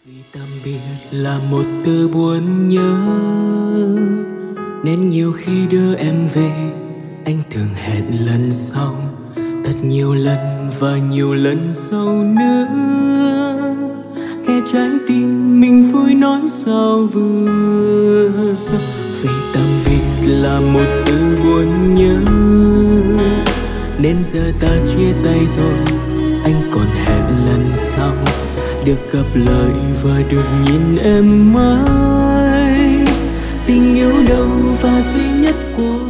Vì tạm biệt là một từ buồn nhớ, nên nhiều khi đưa em về anh thường hẹn lần sau, thật nhiều lần và nhiều lần sau nữa. Nghe trái tim mình vui nói sao vừa. Vì tạm biệt là một từ buồn nhớ, nên giờ ta chia tay rồi, anh còn hẹn lần sau được gặp lại và được nhìn em mãi. Tình yêu đâu và duy nhất của